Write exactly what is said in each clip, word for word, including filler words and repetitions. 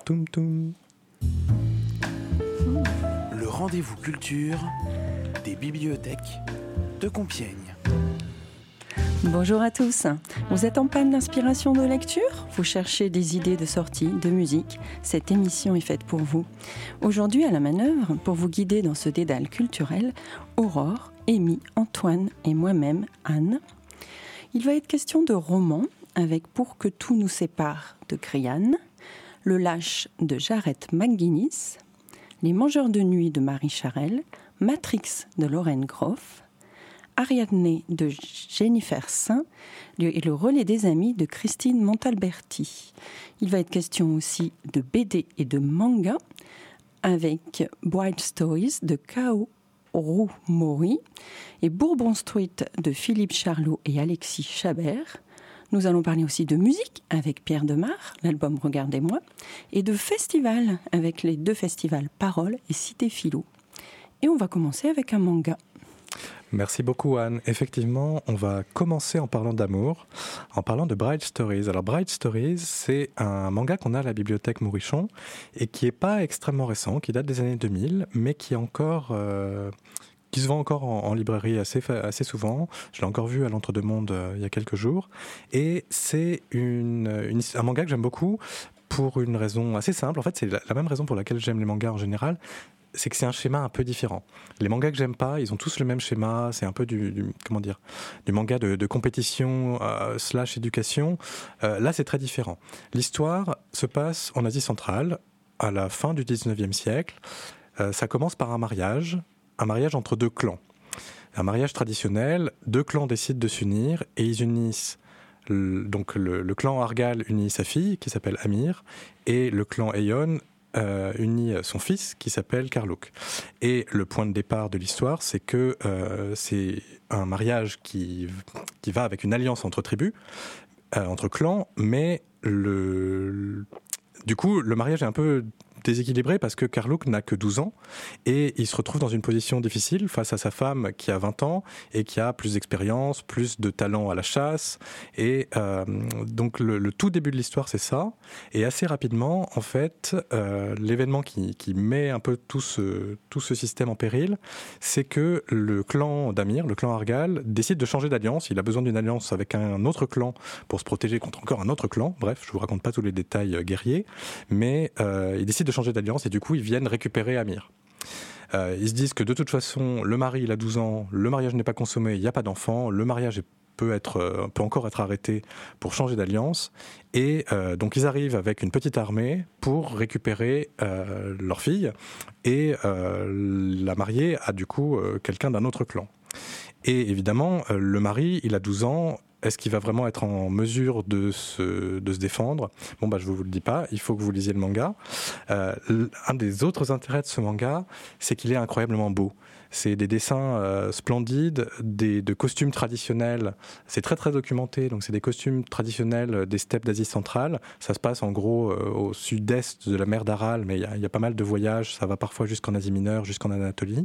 toum toum. Le rendez-vous culture des bibliothèques de Compiègne. Bonjour à tous. Vous êtes en panne d'inspiration de lecture ? Vous cherchez des idées de sortie, de musique ? Cette émission est faite pour vous. Aujourd'hui, à la manœuvre, pour vous guider dans ce dédale culturel, Aurore, Amy, Antoine et moi-même, Anne. Il va être question de romans avec Pour que tout nous sépare de Krian, Le Lâche de Jarrett McGuinness, Les Mangeurs de nuit de Marie Charelle, Matrix de Lauren Groff, Ariadne de Jennifer Saint et Le Relais des amis de Christine Montalberti. Il va être question aussi de B D et de manga avec Bright Stories de Kao Mori et Bourbon Street de Philippe Charlot et Alexis Chabert. Nous allons parler aussi de musique avec Pierre Demar, l'album Regardez-moi, et de festival avec les deux festivals Parole et Cité Philo. Et on va commencer avec un manga. Merci beaucoup Anne. Effectivement, on va commencer en parlant d'amour, en parlant de Bright Stories. Alors Bright Stories, c'est un manga qu'on a à la bibliothèque Mourichon et qui n'est pas extrêmement récent, qui date des années deux mille, mais qui est encore... Euh qui se vend encore en, en librairie assez, assez souvent. Je l'ai encore vu à l'Entre-deux-Mondes euh, il y a quelques jours. Et c'est une, une, un manga que j'aime beaucoup pour une raison assez simple. En fait, c'est la, la même raison pour laquelle j'aime les mangas en général. C'est que c'est un schéma un peu différent. Les mangas que j'aime pas, ils ont tous le même schéma. C'est un peu du, du comment dire, du manga de, de compétition euh, slash éducation. Euh, là, c'est très différent. L'histoire se passe en Asie centrale, à la fin du dix-neuvième siècle. Euh, ça commence par un mariage. Un mariage entre deux clans. Un mariage traditionnel, deux clans décident de s'unir et ils unissent, le, donc le, le clan Argal unit sa fille qui s'appelle Amir et le clan Aeon euh, unit son fils qui s'appelle Karluk. Et le point de départ de l'histoire, c'est que euh, c'est un mariage qui, qui va avec une alliance entre tribus, euh, entre clans, mais le, du coup le mariage est un peu déséquilibré parce que Karluk n'a que douze ans et il se retrouve dans une position difficile face à sa femme qui a vingt ans et qui a plus d'expérience, plus de talent à la chasse et euh, donc le, le tout début de l'histoire c'est ça et assez rapidement en fait euh, l'événement qui, qui met un peu tout ce, tout ce système en péril c'est que le clan d'Amir, le clan Argal décide de changer d'alliance, il a besoin d'une alliance avec un autre clan pour se protéger contre encore un autre clan, bref je vous raconte pas tous les détails guerriers mais euh, il décide de changer d'alliance et du coup ils viennent récupérer Amir. Euh, ils se disent que de toute façon le mari il a douze ans, le mariage n'est pas consommé, il n'y a pas d'enfant, le mariage est, peut, être, euh, peut encore être arrêté pour changer d'alliance et euh, donc ils arrivent avec une petite armée pour récupérer euh, leur fille et euh, la mariée a du coup euh, quelqu'un d'un autre clan. Et évidemment euh, le mari il a douze ans. Est-ce qu'il va vraiment être en mesure de se, de se défendre ? Bon, bah, je ne vous le dis pas, il faut que vous lisiez le manga. Euh, un des autres intérêts de ce manga, c'est qu'il est incroyablement beau. C'est des dessins euh, splendides, des, de costumes traditionnels. C'est très, très documenté. Donc, c'est des costumes traditionnels des steppes d'Asie centrale. Ça se passe en gros euh, au sud-est de la mer d'Aral, mais il y, y a pas mal de voyages. Ça va parfois jusqu'en Asie mineure, jusqu'en Anatolie.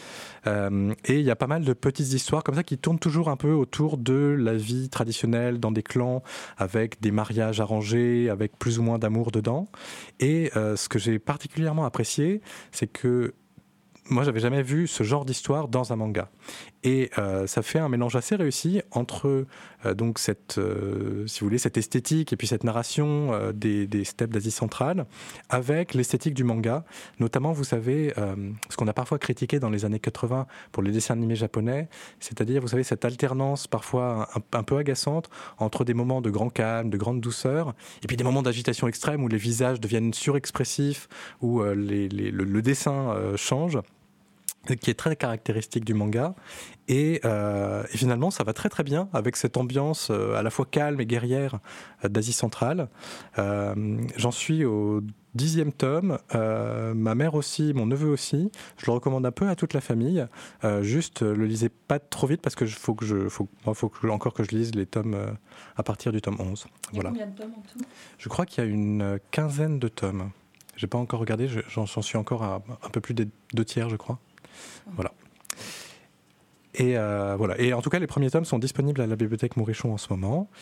Euh, et il y a pas mal de petites histoires comme ça qui tournent toujours un peu autour de la vie traditionnelle dans des clans avec des mariages arrangés, avec plus ou moins d'amour dedans. Et euh, ce que j'ai particulièrement apprécié, c'est que moi, j'avais jamais vu ce genre d'histoire dans un manga. Et euh, ça fait un mélange assez réussi entre euh, donc cette, euh, si vous voulez, cette esthétique et puis cette narration euh, des, des steppes d'Asie centrale avec l'esthétique du manga. Notamment, vous savez, euh, ce qu'on a parfois critiqué dans les années quatre-vingts pour les dessins animés japonais, c'est-à-dire, vous savez, cette alternance parfois un, un peu agaçante entre des moments de grand calme, de grande douceur, et puis des moments d'agitation extrême où les visages deviennent surexpressifs, où euh, les, les, le, le dessin euh, change, qui est très caractéristique du manga et, euh, et finalement ça va très très bien avec cette ambiance euh, à la fois calme et guerrière euh, d'Asie centrale. Euh, j'en suis au dixième tome, euh, ma mère aussi, mon neveu aussi, je le recommande un peu à toute la famille, euh, juste euh, le lisez pas trop vite parce que faut que je, faut, moi, faut que, encore que je lise les tomes euh, à partir du tome onze. Il y a voilà. combien de tomes en tout ? Je crois qu'il y a une quinzaine de tomes, j'ai pas encore regardé, j'en, j'en suis encore à un peu plus des deux tiers je crois. Voilà. Et, euh, voilà. Et en tout cas, les premiers tomes sont disponibles à la bibliothèque Mourichon en ce moment.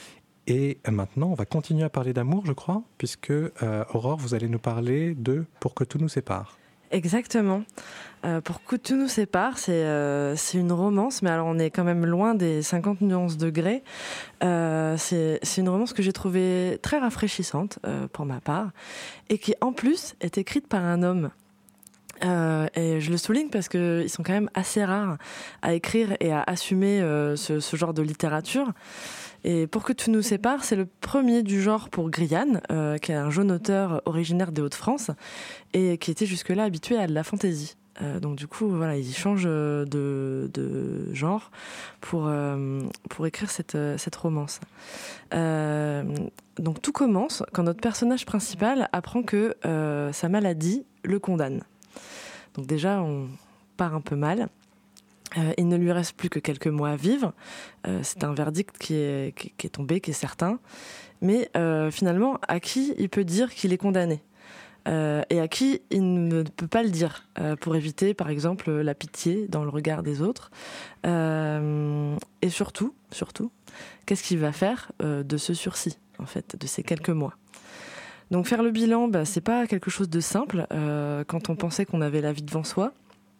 Et maintenant, on va continuer à parler d'amour, je crois, puisque euh, Aurore, vous allez nous parler de « Pour que tout nous sépare ». Exactement. Euh, pour que tout nous sépare, c'est, euh, c'est une romance, mais alors on est quand même loin des cinquante nuances degrés. Euh, c'est, c'est une romance que j'ai trouvée très rafraîchissante euh, pour ma part, et qui en plus est écrite par un homme. Euh, et je le souligne parce qu'ils sont quand même assez rares à écrire et à assumer euh, ce, ce genre de littérature. Et Pour que tout nous sépare, c'est le premier du genre pour Grianne, euh, qui est un jeune auteur originaire des Hauts-de-France et qui était jusque-là habitué à de la fantaisie. Euh, donc du coup, voilà, il change de, de genre pour, euh, pour écrire cette, cette romance. Euh, donc tout commence quand notre personnage principal apprend que euh, sa maladie le condamne. Donc déjà, on part un peu mal. Euh, il ne lui reste plus que quelques mois à vivre. Euh, c'est un verdict qui est, qui, qui est tombé, qui est certain. Mais euh, finalement, à qui il peut dire qu'il est condamné euh, et à qui il ne peut pas le dire euh, pour éviter, par exemple, la pitié dans le regard des autres. Euh, et surtout, surtout, qu'est-ce qu'il va faire euh, de ce sursis, en fait, de ces quelques mois ? Donc faire le bilan, bah, c'est pas quelque chose de simple euh, quand on pensait qu'on avait la vie devant soi.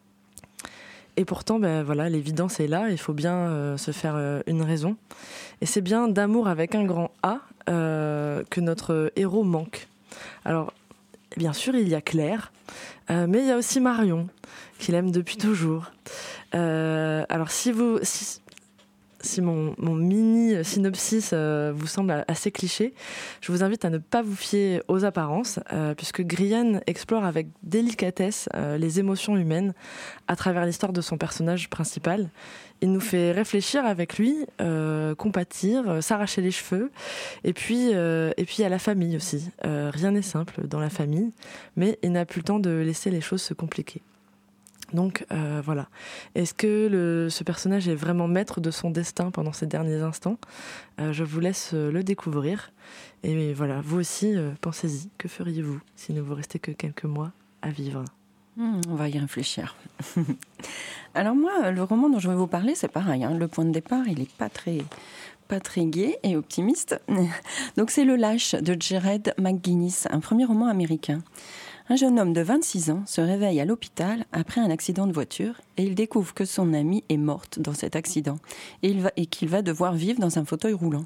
Et pourtant, ben voilà, l'évidence est là, il faut bien euh, se faire euh, une raison. Et c'est bien d'amour avec un grand A euh, que notre héros manque. Alors, bien sûr, il y a Claire, euh, mais il y a aussi Marion, qu'il aime depuis toujours. Euh, alors, si vous... Si, Si mon, mon mini synopsis euh, vous semble assez cliché, je vous invite à ne pas vous fier aux apparences, euh, puisque Grianne explore avec délicatesse euh, les émotions humaines à travers l'histoire de son personnage principal. Il nous fait réfléchir avec lui, euh, compatir, euh, s'arracher les cheveux, et puis euh, et puis à la famille aussi. Euh, rien n'est simple dans la famille, mais il n'a plus le temps de laisser les choses se compliquer. Donc euh, voilà. Est-ce que le, ce personnage est vraiment maître de son destin pendant ces derniers instants ? euh, Je vous laisse le découvrir. Et voilà, vous aussi, euh, pensez-y. Que feriez-vous s'il ne vous restait que quelques mois à vivre ? Mmh, on va y réfléchir. Alors moi, le roman dont je vais vous parler, c'est pareil. Hein. Le point de départ, il n'est pas très, pas très gai et optimiste. Donc c'est Le Lâche de Jared McGuinness, un premier roman américain. Un jeune homme de vingt-six ans se réveille à l'hôpital après un accident de voiture et il découvre que son amie est morte dans cet accident et, il va, et qu'il va devoir vivre dans un fauteuil roulant.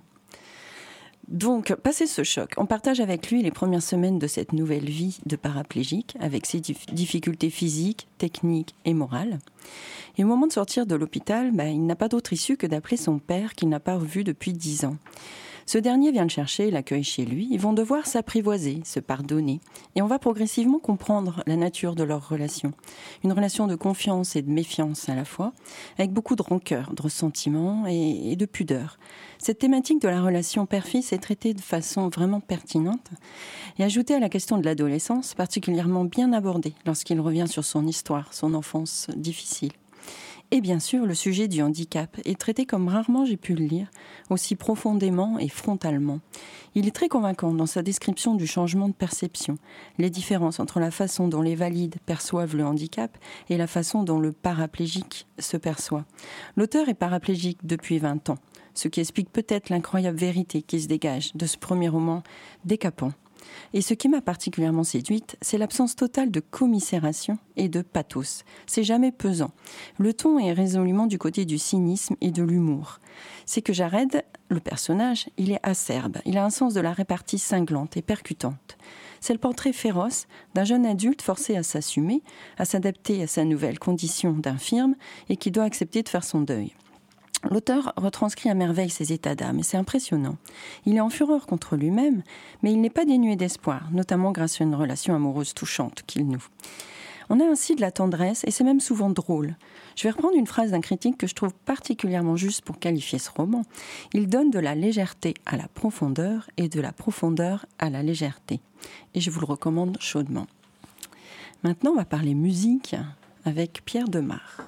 Donc, passé ce choc, on partage avec lui les premières semaines de cette nouvelle vie de paraplégique avec ses dif- difficultés physiques, techniques et morales. Et au moment de sortir de l'hôpital, bah, il n'a pas d'autre issue que d'appeler son père qu'il n'a pas revu depuis dix ans. Ce dernier vient le chercher et l'accueille chez lui. Ils vont devoir s'apprivoiser, se pardonner. Et on va progressivement comprendre la nature de leur relation. Une relation de confiance et de méfiance à la fois, avec beaucoup de rancœur, de ressentiment et, et de pudeur. Cette thématique de la relation père-fils est traitée de façon vraiment pertinente et ajoutée à la question de l'adolescence, particulièrement bien abordée lorsqu'il revient sur son histoire, son enfance difficile. Et bien sûr, le sujet du handicap est traité comme rarement j'ai pu le lire, aussi profondément et frontalement. Il est très convaincant dans sa description du changement de perception, les différences entre la façon dont les valides perçoivent le handicap et la façon dont le paraplégique se perçoit. L'auteur est paraplégique depuis vingt ans, ce qui explique peut-être l'incroyable vérité qui se dégage de ce premier roman décapant. Et ce qui m'a particulièrement séduite, c'est l'absence totale de commisération et de pathos. C'est jamais pesant. Le ton est résolument du côté du cynisme et de l'humour. C'est que Jared, le personnage, il est acerbe. Il a un sens de la répartie cinglante et percutante. C'est le portrait féroce d'un jeune adulte forcé à s'assumer, à s'adapter à sa nouvelle condition d'infirme et qui doit accepter de faire son deuil. L'auteur retranscrit à merveille ses états d'âme et c'est impressionnant. Il est en fureur contre lui-même, mais il n'est pas dénué d'espoir, notamment grâce à une relation amoureuse touchante qu'il noue. On a ainsi de la tendresse et c'est même souvent drôle. Je vais reprendre une phrase d'un critique que je trouve particulièrement juste pour qualifier ce roman. Il donne de la légèreté à la profondeur et de la profondeur à la légèreté. Et je vous le recommande chaudement. Maintenant, on va parler musique avec Pierre Demar.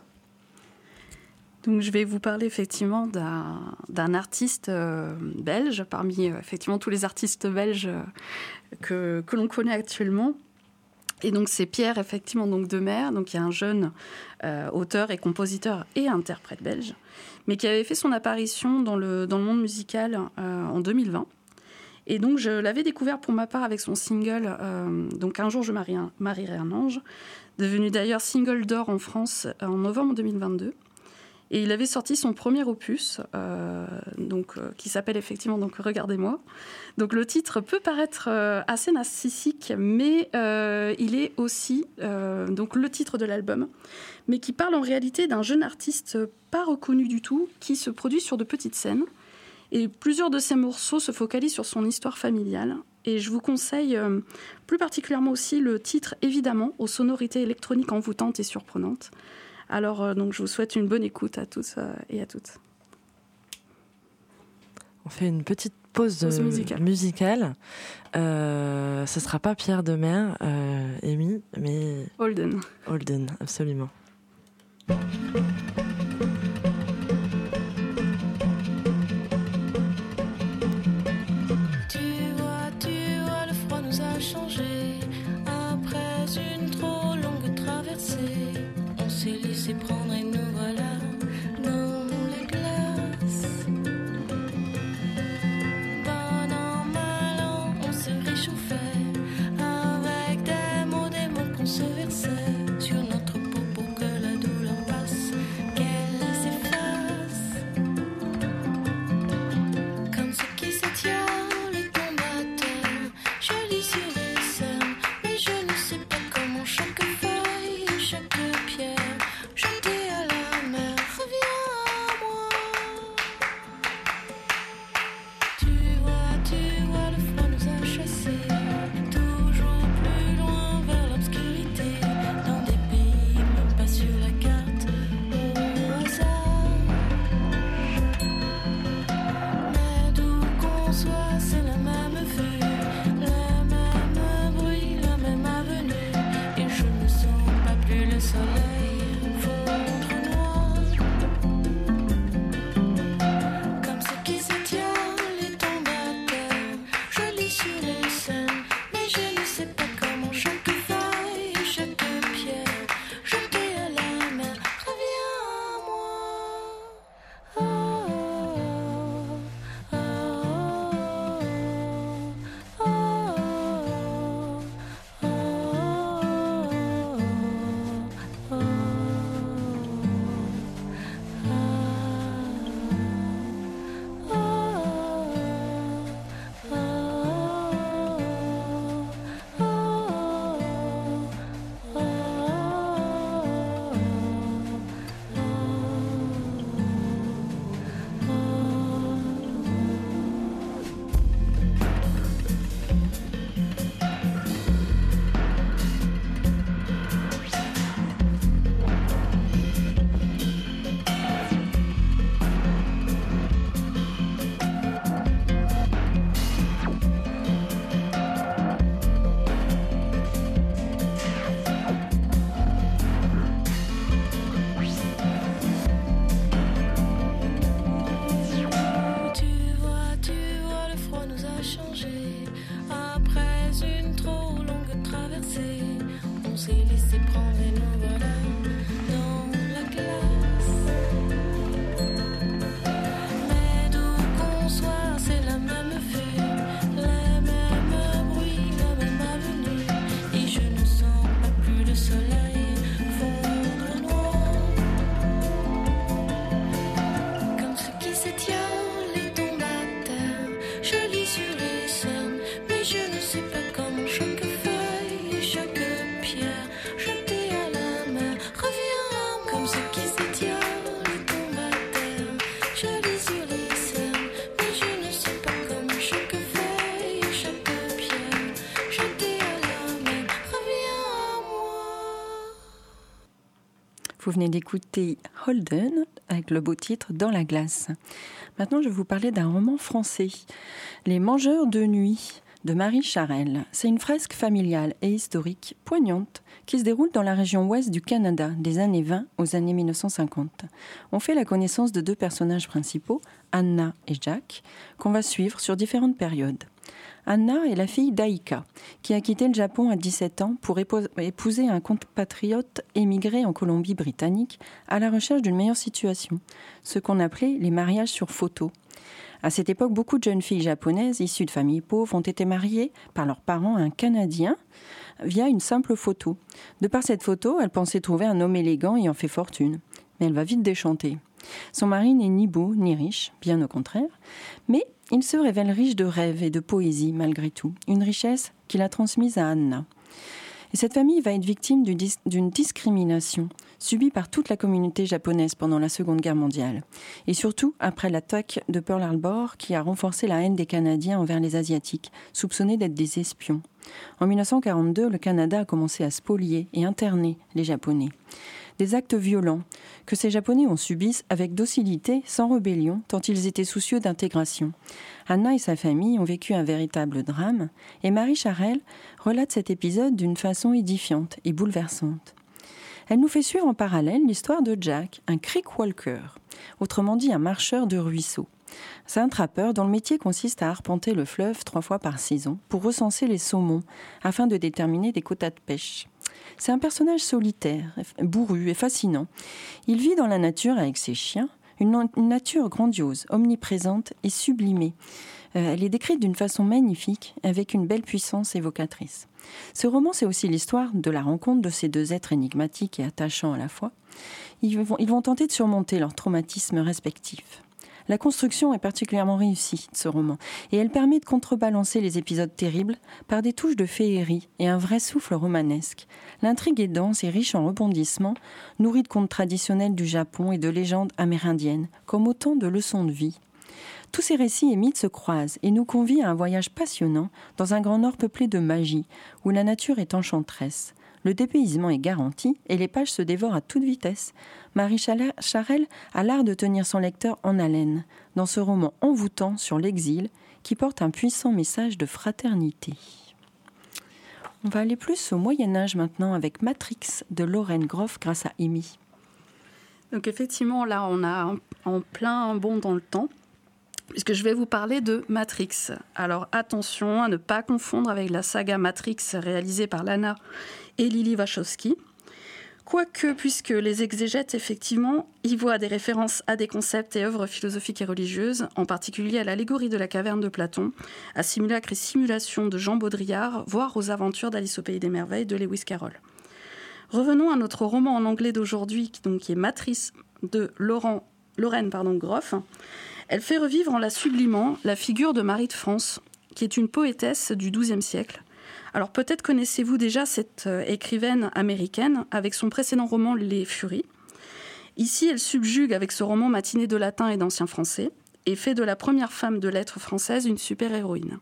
Donc, je vais vous parler effectivement d'un, d'un artiste euh, belge, parmi euh, effectivement tous les artistes belges euh, que, que l'on connaît actuellement. Et donc c'est Pierre, effectivement, donc Demer, donc qui est un jeune euh, auteur et compositeur et interprète belge, mais qui avait fait son apparition dans le, dans le monde musical euh, en deux mille vingt. Et donc je l'avais découvert pour ma part avec son single euh, « Donc un jour je marie un, marierai un ange », devenu d'ailleurs single d'or en France en novembre deux mille vingt-deux. Et il avait sorti son premier opus, euh, donc, euh, qui s'appelle effectivement donc, « Regardez-moi ». Donc le titre peut paraître euh, assez narcissique, mais euh, il est aussi euh, donc, le titre de l'album, mais qui parle en réalité d'un jeune artiste pas reconnu du tout, qui se produit sur de petites scènes. Et plusieurs de ses morceaux se focalisent sur son histoire familiale. Et je vous conseille euh, plus particulièrement aussi le titre, évidemment, aux sonorités électroniques envoûtantes et surprenantes. Alors, euh, donc, je vous souhaite une bonne écoute à tous euh, et à toutes. On fait une petite pause, pause musicale. musicale. Euh, ce ne sera pas Pierre Demer, euh, Amy, mais... Holden. Holden, absolument. Changé après une trop longue traversée. On s'est laissé prendre et nous voilà dans la glace. Bon an, mal an, on se réchauffait avec des mots, des mots qu'on se versait sur notre peau pour que la douleur passe, qu'elle s'efface. Comme ce qui se tient. Vous venez d'écouter Holden avec le beau titre « Dans la glace ». Maintenant, je vais vous parler d'un roman français, « Les Mangeurs de nuit » de Marie Charelle. C'est une fresque familiale et historique poignante qui se déroule dans la région ouest du Canada des années vingt aux années mille neuf cent cinquante. On fait la connaissance de deux personnages principaux, Anna et Jack, qu'on va suivre sur différentes périodes. Anna est la fille d'Aika, qui a quitté le Japon à dix-sept ans pour épouser un compatriote émigré en Colombie-Britannique à la recherche d'une meilleure situation, ce qu'on appelait les mariages sur photo. À cette époque, beaucoup de jeunes filles japonaises issues de familles pauvres ont été mariées par leurs parents à un Canadien via une simple photo. De par cette photo, elle pensait trouver un homme élégant ayant fait fortune. Mais elle va vite déchanter. Son mari n'est ni beau ni riche, bien au contraire, mais il se révèle riche de rêves et de poésie malgré tout, une richesse qu'il a transmise à Anna. Et cette famille va être victime d'une discrimination subie par toute la communauté japonaise pendant la Seconde Guerre mondiale, et surtout après l'attaque de Pearl Harbor qui a renforcé la haine des Canadiens envers les Asiatiques, soupçonnés d'être des espions. En dix-neuf cent quarante-deux, le Canada a commencé à spolier et interner les Japonais. Des actes violents que ces Japonais ont subis avec docilité, sans rébellion, tant ils étaient soucieux d'intégration. Anna et sa famille ont vécu un véritable drame, et Marie Charel relate cet épisode d'une façon édifiante et bouleversante. Elle nous fait suivre en parallèle l'histoire de Jack, un creek walker, autrement dit un marcheur de ruisseau. C'est un trappeur dont le métier consiste à arpenter le fleuve trois fois par saison pour recenser les saumons afin de déterminer des quotas de pêche. C'est un personnage solitaire, bourru et fascinant. Il vit dans la nature avec ses chiens, une nature grandiose, omniprésente et sublimée. Euh, elle est décrite d'une façon magnifique, avec une belle puissance évocatrice. Ce roman, c'est aussi l'histoire de la rencontre de ces deux êtres énigmatiques et attachants à la fois. Ils vont, ils vont tenter de surmonter leurs traumatismes respectifs. La construction est particulièrement réussie de ce roman, et elle permet de contrebalancer les épisodes terribles par des touches de féerie et un vrai souffle romanesque. L'intrigue est dense et riche en rebondissements, nourrie de contes traditionnels du Japon et de légendes amérindiennes, comme autant de leçons de vie. Tous ces récits et mythes se croisent et nous convient à un voyage passionnant dans un grand nord peuplé de magie, où la nature est enchanteresse. Le dépaysement est garanti et les pages se dévorent à toute vitesse. Marie Charel a l'art de tenir son lecteur en haleine dans ce roman envoûtant sur l'exil qui porte un puissant message de fraternité. On va aller plus au Moyen-Âge maintenant avec Matrix de Lauren Groff grâce à Amy. Donc effectivement, là, on a en plein bond dans le temps, puisque je vais vous parler de Matrix. Alors attention à ne pas confondre avec la saga Matrix réalisée par Lana et Lily Wachowski. Quoique, puisque les exégètes, effectivement, y voient des références à des concepts et œuvres philosophiques et religieuses, en particulier à l'allégorie de la caverne de Platon, à Simulacre et Simulation de Jean Baudrillard, voire aux aventures d'Alice au Pays des Merveilles de Lewis Carroll. Revenons à notre roman en anglais d'aujourd'hui, qui, donc, qui est Matrix de Laurent, Lauren pardon, Groff. Elle fait revivre en la sublimant la figure de Marie de France, qui est une poétesse du douzième siècle. Alors peut-être connaissez-vous déjà cette euh, écrivaine américaine avec son précédent roman Les Furies. Ici, elle subjugue avec ce roman matiné de latin et d'ancien français et fait de la première femme de lettres française une super-héroïne.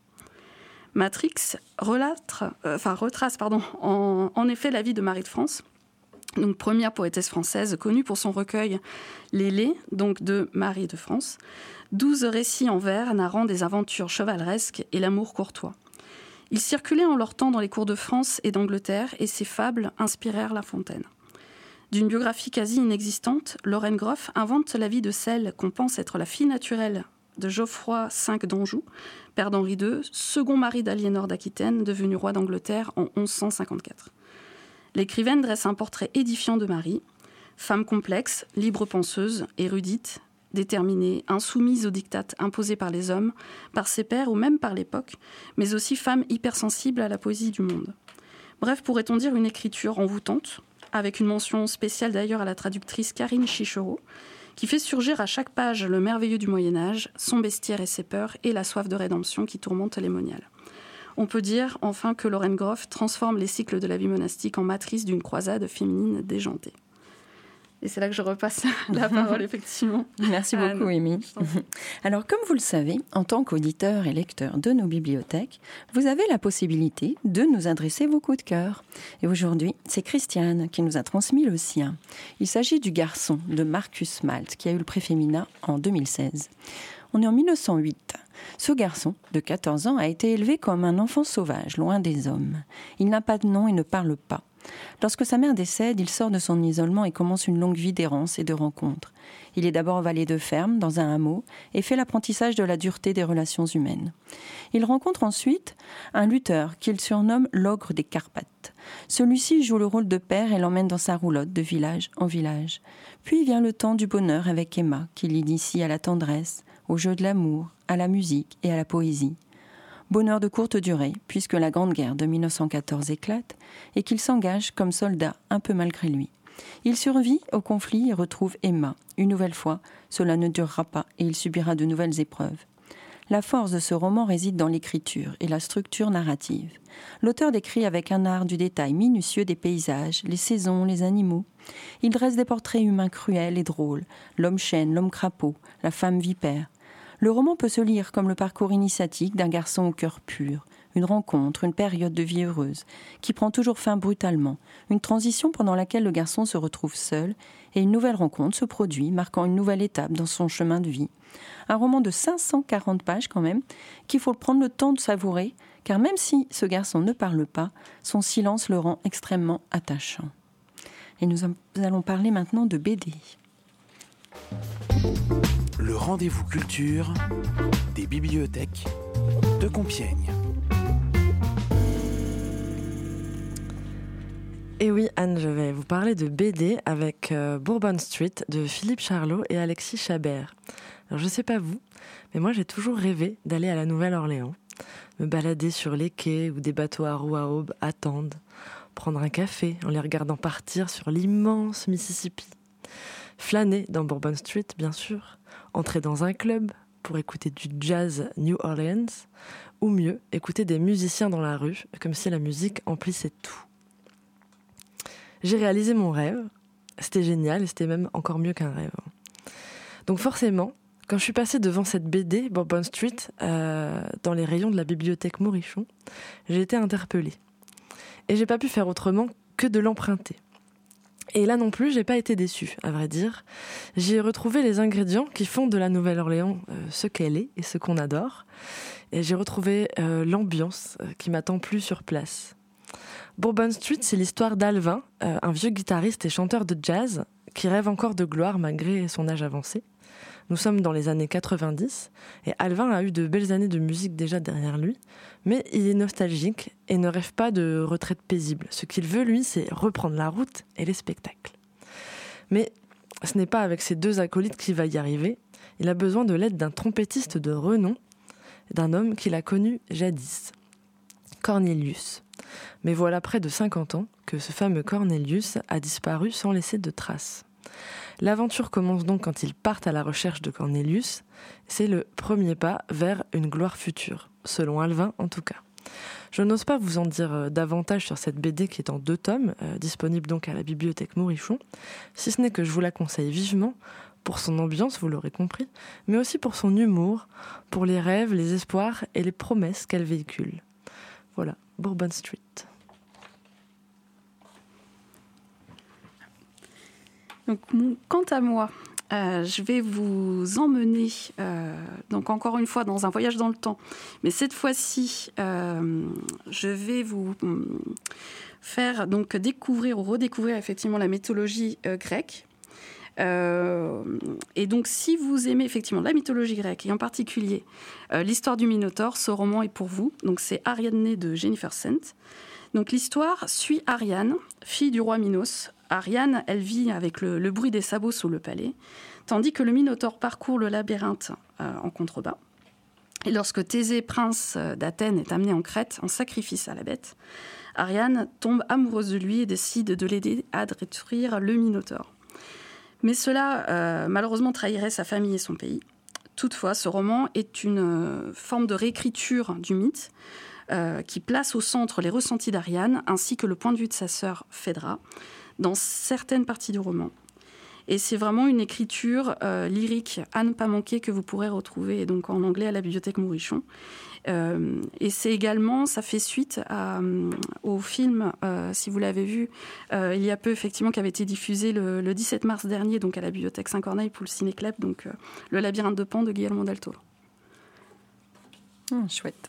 Matrix relate, euh, enfin, retrace pardon, en, en effet la vie de Marie de France, donc première poétesse française connue pour son recueil Les Laits, donc de Marie de France, douze récits en vers narrant des aventures chevaleresques et l'amour courtois. Ils circulaient en leur temps dans les cours de France et d'Angleterre et ces fables inspirèrent La Fontaine. D'une biographie quasi inexistante, Lauren Groff invente la vie de celle qu'on pense être la fille naturelle de Geoffroy cinq d'Anjou, père d'Henri deux, second mari d'Aliénor d'Aquitaine, devenu roi d'Angleterre en onze cent cinquante-quatre. L'écrivaine dresse un portrait édifiant de Marie, femme complexe, libre penseuse, érudite, déterminée, insoumise aux dictates imposés par les hommes, par ses pairs ou même par l'époque, mais aussi femme hypersensible à la poésie du monde. Bref, pourrait-on dire une écriture envoûtante, avec une mention spéciale d'ailleurs à la traductrice Karine Chichereau, qui fait surgir à chaque page le merveilleux du Moyen-Âge, son bestiaire et ses peurs, et la soif de rédemption qui tourmente les moniales. On peut dire enfin que Lauren Groff transforme les cycles de la vie monastique en matrice d'une croisade féminine déjantée. Et c'est là que je repasse la parole, effectivement. Merci beaucoup, Amy. Alors, comme vous le savez, en tant qu'auditeur et lecteur de nos bibliothèques, vous avez la possibilité de nous adresser vos coups de cœur. Et aujourd'hui, c'est Christiane qui nous a transmis le sien. Il s'agit du Garçon de Marcus Malt, qui a eu le prix Femina en deux mille seize. On est en mille neuf cent huit. Ce garçon, de quatorze ans, a été élevé comme un enfant sauvage, loin des hommes. Il n'a pas de nom et ne parle pas. Lorsque sa mère décède, il sort de son isolement et commence une longue vie d'errance et de rencontres. Il est d'abord valet de ferme dans un hameau et fait l'apprentissage de la dureté des relations humaines. Il rencontre ensuite un lutteur qu'il surnomme l'ogre des Carpates. Celui-ci joue le rôle de père et l'emmène dans sa roulotte de village en village. Puis vient le temps du bonheur avec Emma, qui l'initie à la tendresse, au jeu de l'amour, à la musique et à la poésie. Bonheur de courte durée, puisque la Grande Guerre de mille neuf cent quatorze éclate et qu'il s'engage comme soldat un peu malgré lui. Il survit au conflit et retrouve Emma. Une nouvelle fois, cela ne durera pas et il subira de nouvelles épreuves. La force de ce roman réside dans l'écriture et la structure narrative. L'auteur décrit avec un art du détail minutieux des paysages, les saisons, les animaux. Il dresse des portraits humains cruels et drôles, l'homme chêne, l'homme crapaud, la femme vipère. Le roman peut se lire comme le parcours initiatique d'un garçon au cœur pur, une rencontre, une période de vie heureuse, qui prend toujours fin brutalement, une transition pendant laquelle le garçon se retrouve seul et une nouvelle rencontre se produit, marquant une nouvelle étape dans son chemin de vie. Un roman de cinq cent quarante pages quand même, qu'il faut prendre le temps de savourer, car même si ce garçon ne parle pas, son silence le rend extrêmement attachant. Et nous allons parler maintenant de B D. Le rendez-vous culture des bibliothèques de Compiègne. Et oui, Anne, je vais vous parler de B D avec euh, Bourbon Street de Philippe Charlot et Alexis Chabert. Alors je sais pas vous, mais moi j'ai toujours rêvé d'aller à la Nouvelle-Orléans, me balader sur les quais où des bateaux à roues à aube attendent, prendre un café en les regardant partir sur l'immense Mississippi, flâner dans Bourbon Street bien sûr, entrer dans un club pour écouter du jazz New Orleans, ou mieux, écouter des musiciens dans la rue, comme si la musique emplissait tout. J'ai réalisé mon rêve, c'était génial et c'était même encore mieux qu'un rêve. Donc forcément, quand je suis passée devant cette B D, Bourbon Street, euh, dans les rayons de la bibliothèque Morichon, j'ai été interpellée. Et j'ai pas pu faire autrement que de l'emprunter. Et là non plus, j'ai pas été déçue, à vrai dire. J'y ai retrouvé les ingrédients qui font de la Nouvelle-Orléans euh, ce qu'elle est et ce qu'on adore. Et j'ai retrouvé euh, l'ambiance euh, qui m'a tant plu sur place. Bourbon Street, c'est l'histoire d'Alvin, euh, un vieux guitariste et chanteur de jazz qui rêve encore de gloire malgré son âge avancé. Nous sommes dans les années quatre-vingt-dix et Alvin a eu de belles années de musique déjà derrière lui, mais il est nostalgique et ne rêve pas de retraite paisible. Ce qu'il veut, lui, c'est reprendre la route et les spectacles. Mais ce n'est pas avec ses deux acolytes qu'il va y arriver. Il a besoin de l'aide d'un trompettiste de renom, d'un homme qu'il a connu jadis, Cornelius. Mais voilà près de cinquante ans que ce fameux Cornelius a disparu sans laisser de traces. L'aventure commence donc quand ils partent à la recherche de Cornelius. C'est le premier pas vers une gloire future, selon Alvin en tout cas. Je n'ose pas vous en dire davantage sur cette B D qui est en deux tomes, euh, disponible donc à la bibliothèque Morichon, si ce n'est que je vous la conseille vivement, pour son ambiance, vous l'aurez compris, mais aussi pour son humour, pour les rêves, les espoirs et les promesses qu'elle véhicule. Voilà, Bourbon Street. Donc, quant à moi, euh, je vais vous emmener, euh, donc encore une fois, dans un voyage dans le temps. Mais cette fois-ci, euh, je vais vous faire donc découvrir ou redécouvrir effectivement la mythologie euh, grecque. Euh, et donc, si vous aimez effectivement la mythologie grecque et en particulier euh, l'histoire du Minotaure, ce roman est pour vous. Donc, c'est Ariadné de Jennifer Sent. Donc, l'histoire suit Ariane, fille du roi Minos. Ariane, elle vit avec le, le bruit des sabots sous le palais, tandis que le Minotaure parcourt le labyrinthe euh, en contrebas. Et lorsque Thésée, prince d'Athènes, est amené en Crète en sacrifice à la bête, Ariane tombe amoureuse de lui et décide de l'aider à détruire le Minotaure. Mais cela, euh, malheureusement, trahirait sa famille et son pays. Toutefois, ce roman est une euh, forme de réécriture du mythe euh, qui place au centre les ressentis d'Ariane ainsi que le point de vue de sa sœur Phédra dans certaines parties du roman. Et c'est vraiment une écriture euh, lyrique à ne pas manquer que vous pourrez retrouver donc en anglais à la bibliothèque Morichon. Euh, et c'est également, ça fait suite à, euh, au film, euh, si vous l'avez vu, euh, il y a peu effectivement, qui avait été diffusé le, le dix-sept mars dernier, donc à la bibliothèque Saint-Corneille pour le Ciné-Club, donc euh, Le labyrinthe de Pan de Guillermo del Toro. Mmh, chouette.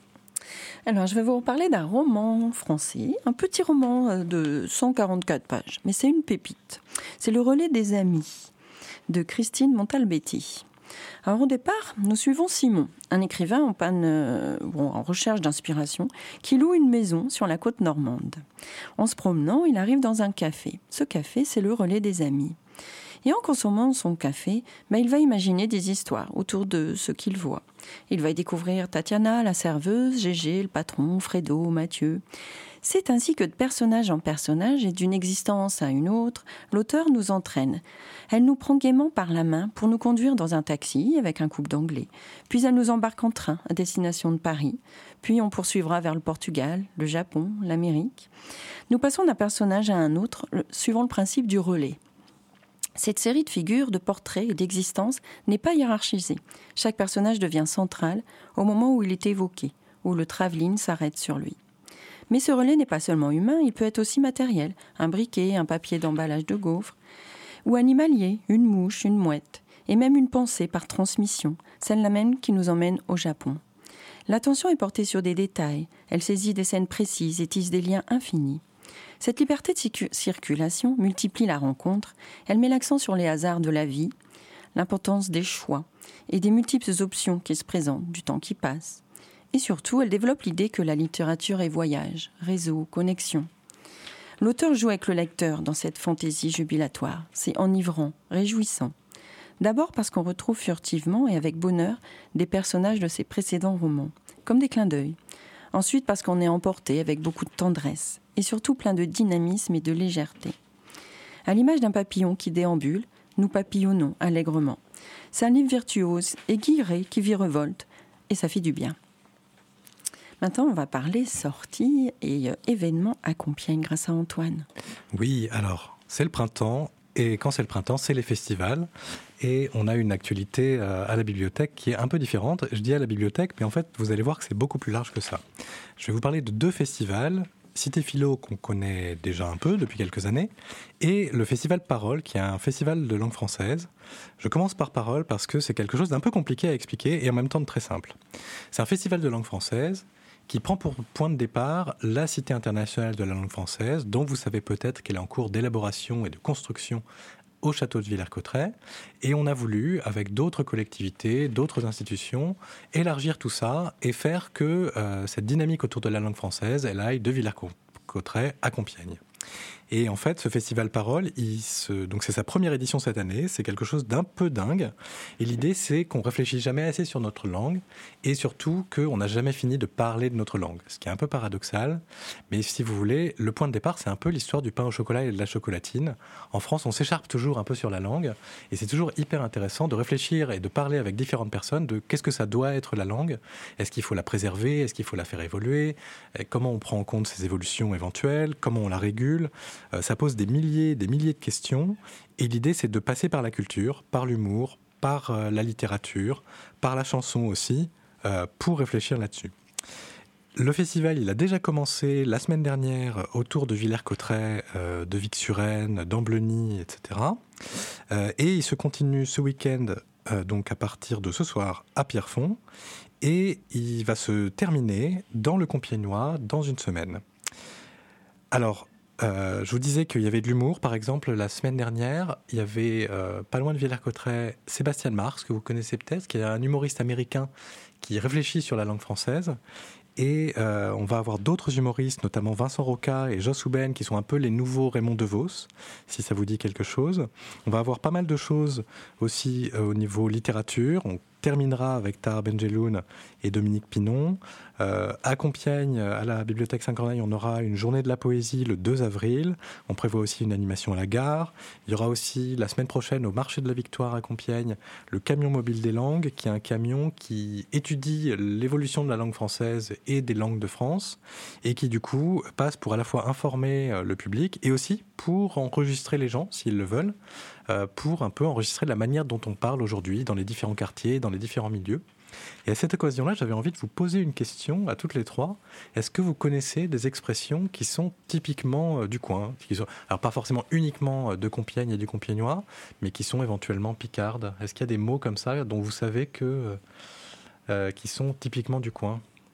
Alors, je vais vous reparler d'un roman français, un petit roman de cent quarante-quatre pages, mais c'est une pépite. C'est Le relais des amis de Christine Montalbetti. Alors, au départ, nous suivons Simon, un écrivain en panne, euh, bon, en recherche d'inspiration, qui loue une maison sur la côte normande. En se promenant, il arrive dans un café. Ce café, c'est le relais des amis. Et en consommant son café, ben, il va imaginer des histoires autour de ce qu'il voit. Il va y découvrir Tatiana, la serveuse, Gégé, le patron, Fredo, Mathieu. C'est ainsi que de personnage en personnage et d'une existence à une autre, l'auteur nous entraîne. Elle nous prend gaiement par la main pour nous conduire dans un taxi avec un couple d'anglais. Puis elle nous embarque en train à destination de Paris. Puis on poursuivra vers le Portugal, le Japon, l'Amérique. Nous passons d'un personnage à un autre, suivant le principe du relais. Cette série de figures, de portraits et d'existence n'est pas hiérarchisée. Chaque personnage devient central au moment où il est évoqué, où le travelling s'arrête sur lui. Mais ce relais n'est pas seulement humain, il peut être aussi matériel, un briquet, un papier d'emballage de gaufres, ou animalier, une mouche, une mouette, et même une pensée par transmission, celle-là même qui nous emmène au Japon. L'attention est portée sur des détails, elle saisit des scènes précises et tisse des liens infinis. Cette liberté de circulation multiplie la rencontre, elle met l'accent sur les hasards de la vie, l'importance des choix et des multiples options qui se présentent, du temps qui passe. Et surtout, elle développe l'idée que la littérature est voyage, réseau, connexion. L'auteur joue avec le lecteur dans cette fantaisie jubilatoire. C'est enivrant, réjouissant. D'abord parce qu'on retrouve furtivement et avec bonheur des personnages de ses précédents romans, comme des clins d'œil. Ensuite parce qu'on est emporté avec beaucoup de tendresse et surtout plein de dynamisme et de légèreté. À l'image d'un papillon qui déambule, nous papillonnons allègrement. C'est un livre virtuose, aiguillé, qui virevolte, et ça fait du bien. Maintenant, on va parler sorties et euh, événements à Compiègne grâce à Antoine. Oui, alors, c'est le printemps, et quand c'est le printemps, c'est les festivals. Et on a une actualité euh, à la bibliothèque qui est un peu différente. Je dis à la bibliothèque, mais en fait, vous allez voir que c'est beaucoup plus large que ça. Je vais vous parler de deux festivals. Cité Philo, qu'on connaît déjà un peu depuis quelques années, et le festival Parole, qui est un festival de langue française. Je commence par Parole parce que c'est quelque chose d'un peu compliqué à expliquer et en même temps de très simple. C'est un festival de langue française qui prend pour point de départ la Cité internationale de la langue française, dont vous savez peut-être qu'elle est en cours d'élaboration et de construction au château de Villers-Cotterêts. Et on a voulu, avec d'autres collectivités, d'autres institutions, élargir tout ça et faire que euh, cette dynamique autour de la langue française, elle aille de Villers-Cotterêts à Compiègne. Et en fait, ce festival Parole, il se... donc c'est sa première édition cette année, c'est quelque chose d'un peu dingue. Et l'idée, c'est qu'on réfléchit jamais assez sur notre langue et surtout qu'on n'a jamais fini de parler de notre langue, ce qui est un peu paradoxal. Mais si vous voulez, le point de départ, c'est un peu l'histoire du pain au chocolat et de la chocolatine. En France, on s'écharpe toujours un peu sur la langue et c'est toujours hyper intéressant de réfléchir et de parler avec différentes personnes de qu'est-ce que ça doit être la langue. Est-ce qu'il faut la préserver? Est-ce qu'il faut la faire évoluer? Comment on prend en compte ces évolutions éventuelles? Comment on la régule? Ça pose des milliers, des milliers de questions et l'idée c'est de passer par la culture, par l'humour, par euh, la littérature, par la chanson aussi, euh, pour réfléchir là-dessus. Le festival, il a déjà commencé la semaine dernière autour de Villers-Cotterêts, euh, de Vic-sur-Aisne, d'Ambleny, et cetera. Euh, et il se continue ce week-end, euh, donc à partir de ce soir, à Pierrefonds, et il va se terminer dans le Compiègnois dans une semaine. Alors, Euh, je vous disais qu'il y avait de l'humour, par exemple, la semaine dernière, il y avait, euh, pas loin de Villers-Cotterêts, Sébastien Marx, que vous connaissez peut-être, qui est un humoriste américain qui réfléchit sur la langue française. Et euh, on va avoir d'autres humoristes, notamment Vincent Roca et Joss Houben, qui sont un peu les nouveaux Raymond DeVos, si ça vous dit quelque chose. On va avoir pas mal de choses aussi euh, au niveau littérature. On terminera avec Tahar Benjeloun et Dominique Pinon. Euh, à Compiègne, à la Bibliothèque Saint-Corneille, on aura une journée de la poésie le deux avril. On prévoit aussi une animation à la gare. Il y aura aussi la semaine prochaine au marché de la Victoire à Compiègne le camion mobile des langues, qui est un camion qui étudie l'évolution de la langue française et des langues de France et qui du coup passe pour à la fois informer le public et aussi pour enregistrer les gens s'ils le veulent, euh, pour un peu enregistrer la manière dont on parle aujourd'hui dans les différents quartiers, dans les différents milieux. Et à cette occasion-là, j'avais envie de vous poser une question à toutes les trois. Est-ce que vous connaissez des expressions qui sont typiquement euh, du coin, qui sont, alors pas forcément uniquement de Compiègne et du Compiègnois, mais qui sont éventuellement picardes? Est-ce qu'il y a des mots comme ça dont vous savez que, euh, qui sont typiquement du coin?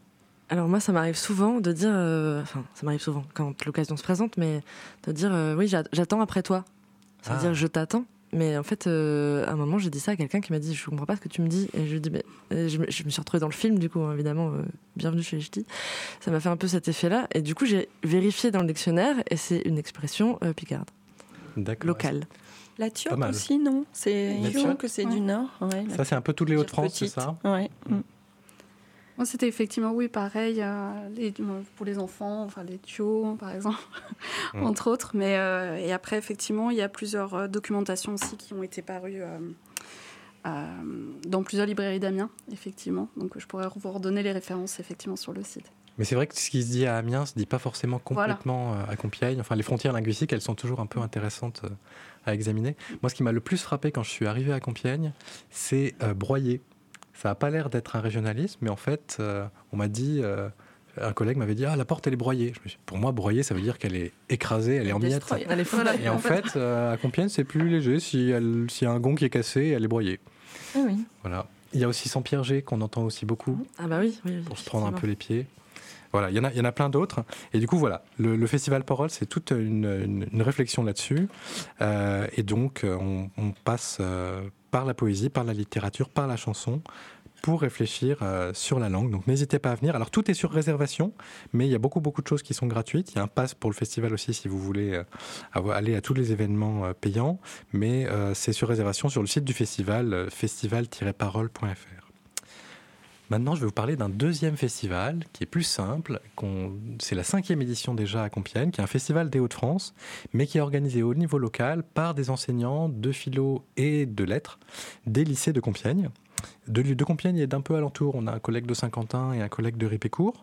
Alors moi, ça m'arrive souvent de dire, euh, enfin, ça m'arrive souvent quand l'occasion se présente, mais de dire, euh, oui, j'a- j'attends après toi. Ça veut Ah. dire, je t'attends. Mais en fait, euh, à un moment, j'ai dit ça à quelqu'un qui m'a dit, je comprends pas ce que tu me dis. Et je lui dis, mais et je, me- je me suis retrouvée dans le film, du coup, hein, évidemment, euh, bienvenue chez les Ch'tis. Ça m'a fait un peu cet effet-là. Et du coup, j'ai vérifié dans le dictionnaire, et c'est une expression euh, picarde, D'accord. locale. La Pas Tiote mal. aussi, non? C'est La il me semble Tiote que c'est Ouais. du Nord. Ouais, la Ça, c'est un peu toutes les dire Hauts-de-France, c'est petite. ça? Ouais. Mm. Moi, c'était effectivement, oui, pareil, euh, les- pour les enfants, enfin les tios, par exemple, Mm. entre autres. Mais, euh, et après, effectivement, il y a plusieurs euh, documentations aussi qui ont été parues euh, euh, dans plusieurs librairies d'Amiens, effectivement. Donc, je pourrais vous redonner les références, effectivement, sur le site. Mais c'est vrai que ce qui se dit à Amiens se dit pas forcément complètement euh, à Compiègne. Enfin, les frontières linguistiques, elles sont toujours un peu intéressantes euh, à examiner. Moi, ce qui m'a le plus frappé quand je suis arrivé à Compiègne, c'est euh, broyer. Ça n'a pas l'air d'être un régionalisme, mais en fait, euh, on m'a dit, euh, un collègue m'avait dit, ah, la porte, elle est broyée. Je me suis dit, pour moi, broyer, ça veut dire qu'elle est écrasée, elle est en miettes. Destroy. Elle est folle. Voilà. Et en fait, euh, à Compiègne, c'est plus léger. Si elle- s'il y a un gond qui est cassé, elle est broyée. Ah oui. Voilà. Il y a aussi Saint-Pierre-Gé qu'on entend aussi beaucoup Ah bah oui, oui, oui, pour se prendre un effectivement. peu les pieds. Voilà, il y en a, il y en a plein d'autres. Et du coup, voilà, le, le Festival Parole, c'est toute une, une- une réflexion là-dessus. Euh, et donc, euh, on, on passe euh, par la poésie, par la littérature, par la chanson, pour réfléchir euh, sur la langue. Donc, n'hésitez pas à venir. Alors, tout est sur réservation, mais il y a beaucoup, beaucoup de choses qui sont gratuites. Il y a un pass pour le festival aussi, si vous voulez euh, avoir- aller à tous les événements euh, payants. Mais euh, c'est sur réservation sur le site du festival, euh, festival tiret parole point f r. Maintenant, je vais vous parler d'un deuxième festival qui est plus simple. qu'on- C'est la cinquième édition déjà à Compiègne, qui est un festival des Hauts-de-France, mais qui est organisé au niveau local par des enseignants de philo et de lettres des lycées de Compiègne. De, de Compiègne et d'un peu alentour, on a un collègue de Saint-Quentin et un collègue de Ripécourt.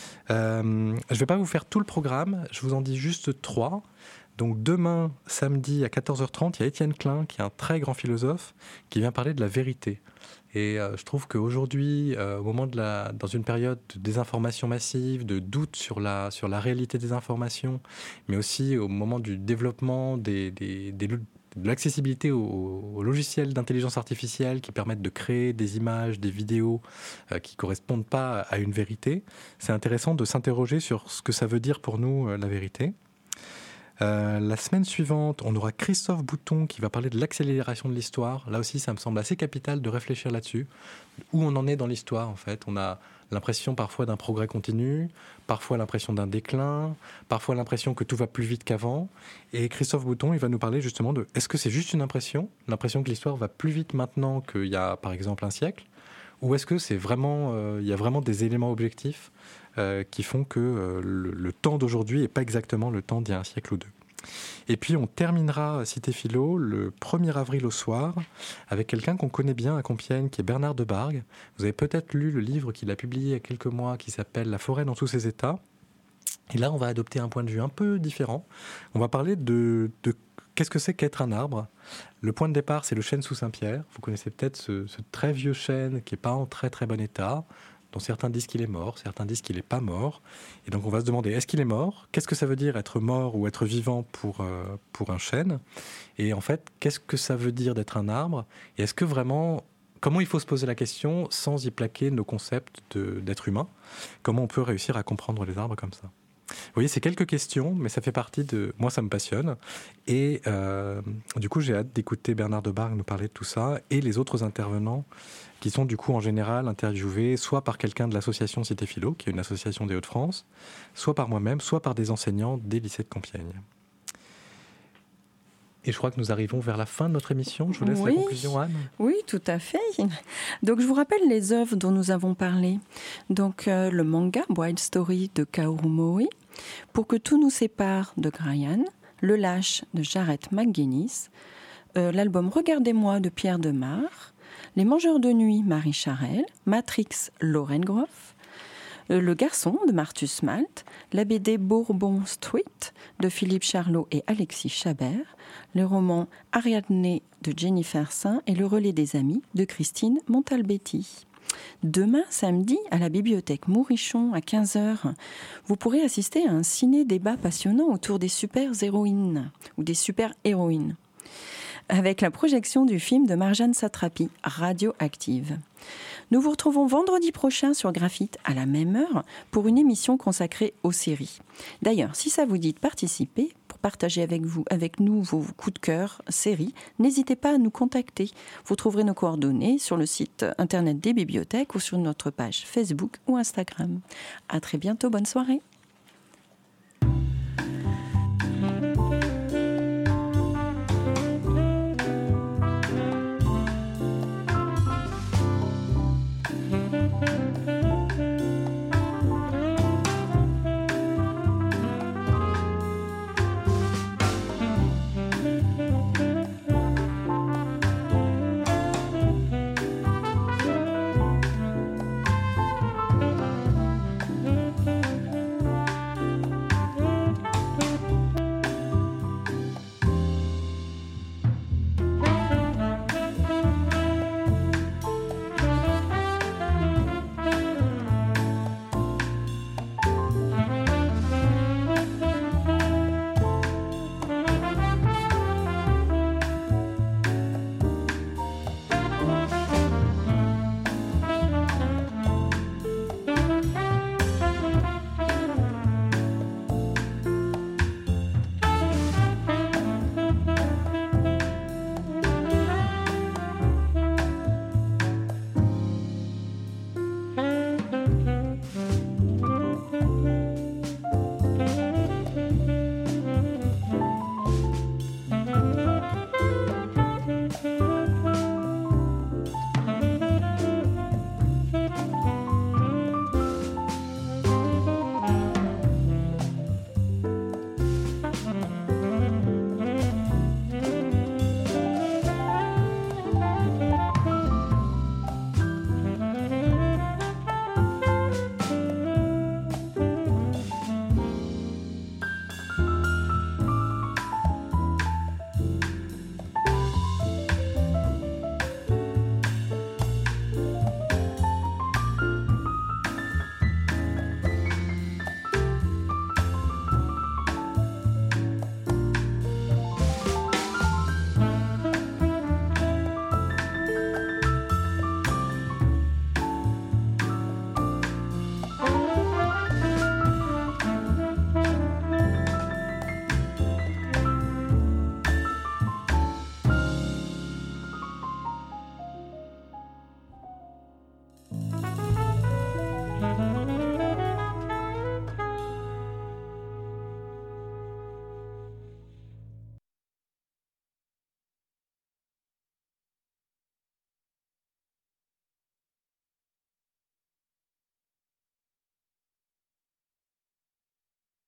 Euh, je ne vais pas vous faire tout le programme, je vous en dis juste trois. Donc demain, samedi à quatorze heures trente, il y a Étienne Klein, qui est un très grand philosophe, qui vient parler de la vérité. Et euh, je trouve qu'aujourd'hui, euh, au moment de la, dans une période de désinformation massive, de doute sur la, sur la réalité des informations, mais aussi au moment du développement des, des, des, de l'accessibilité aux, aux logiciels d'intelligence artificielle qui permettent de créer des images, des vidéos euh, qui ne correspondent pas à une vérité, c'est intéressant de s'interroger sur ce que ça veut dire pour nous, euh, la vérité. Euh, la semaine suivante, on aura Christophe Bouton qui va parler de l'accélération de l'histoire. Là aussi, ça me semble assez capital de réfléchir là-dessus. Où on en est dans l'histoire, en fait. On a l'impression parfois d'un progrès continu, parfois l'impression d'un déclin, parfois l'impression que tout va plus vite qu'avant. Et Christophe Bouton, il va nous parler justement de est-ce que c'est juste une impression, l'impression que l'histoire va plus vite maintenant qu'il y a, par exemple, un siècle, ou est-ce que c'est vraiment, euh, il y a vraiment des éléments objectifs euh, qui font que euh, le, le temps d'aujourd'hui n'est pas exactement le temps d'il y a un siècle ou deux. Et puis on terminera Cité Philo le premier avril au soir avec quelqu'un qu'on connaît bien à Compiègne, qui est Bernard Debargue. Vous avez peut-être lu le livre qu'il a publié il y a quelques mois qui s'appelle « La forêt dans tous ses états ». Et là, on va adopter un point de vue un peu différent. On va parler de, de qu'est-ce que c'est qu'être un arbre. Le point de départ, c'est le chêne sous Saint-Pierre. Vous connaissez peut-être ce, ce très vieux chêne qui n'est pas en très très bon état, dont certains disent qu'il est mort, certains disent qu'il n'est pas mort. Et donc on va se demander, est-ce qu'il est mort ? Qu'est-ce que ça veut dire être mort ou être vivant pour, euh, pour un chêne ? Et en fait, qu'est-ce que ça veut dire d'être un arbre ? Et est-ce que vraiment, comment il faut se poser la question sans y plaquer nos concepts de, d'être humain ? Comment on peut réussir à comprendre les arbres comme ça ? Vous voyez, c'est quelques questions, mais ça fait partie de... Moi, ça me passionne. Et euh, du coup, j'ai hâte d'écouter Bernard Debargue nous parler de tout ça et les autres intervenants qui sont du coup en général interviewés soit par quelqu'un de l'association Cité Philo, qui est une association des Hauts-de-France, soit par moi-même, soit par des enseignants des lycées de Compiègne. Et je crois que nous arrivons vers la fin de notre émission. Je vous laisse Oui. la conclusion, Anne. Oui, tout à fait. Donc, je vous rappelle les œuvres dont nous avons parlé. Donc, euh, le manga Wild Story de Kaoru Moe, Pour que tout nous sépare de Grayan, Le Lâche de Jarrett McGuinness, euh, l'album Regardez-moi de Pierre Demar, Les Mangeurs de Nuit, Marie Charel, Matrix, Lauren Groff, euh, Le Garçon de Martus Malt, la B D Bourbon Street de Philippe Charlot et Alexis Chabert, le roman Ariadne de Jennifer Saint et Le Relais des Amis de Christine Montalbetti. Demain, samedi, à la bibliothèque Mourichon, à quinze heures, vous pourrez assister à un ciné-débat passionnant autour des super-héroïnes ou des super-héroïnes, avec la projection du film de Marjane Satrapi, Radioactive. Nous vous retrouvons vendredi prochain sur Graphite à la même heure pour une émission consacrée aux séries. D'ailleurs, si ça vous dit de participer, pour partager avec vous, avec nous vos coups de cœur, séries, n'hésitez pas à nous contacter. Vous trouverez nos coordonnées sur le site internet des bibliothèques ou sur notre page Facebook ou Instagram. À très bientôt, bonne soirée.